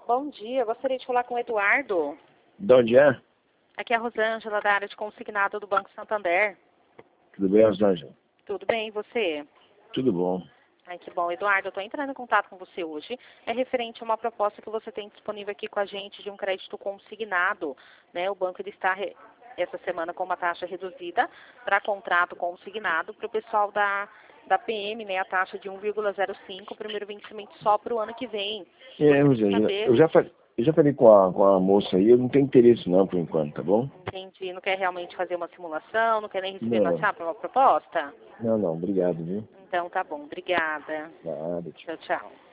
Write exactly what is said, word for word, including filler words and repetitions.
Bom dia, eu gostaria de falar com o Eduardo. De onde é? Aqui é a Rosângela, da área de consignado do Banco Santander. Tudo bem, Rosângela? Tudo bem, e você? Tudo bom. Ai, que bom. Eduardo, eu estou entrando em contato com você hoje. É referente a uma proposta que você tem disponível aqui com a gente de um crédito consignado. Né? O banco ele está re... essa semana com uma taxa reduzida para contrato consignado para o pessoal da, da P M, né? A taxa de um vírgula zero cinco, o primeiro vencimento só para o ano que vem. É, Rosângela, eu já, falei, eu já falei com a, com a moça aí, eu não tenho interesse não por enquanto, tá bom? Entendi. Não quer realmente fazer uma simulação, não quer nem receber no Não, WhatsApp uma proposta? não, não, obrigado, viu? Então tá bom, obrigada. Nada, tchau. Tchau, tchau.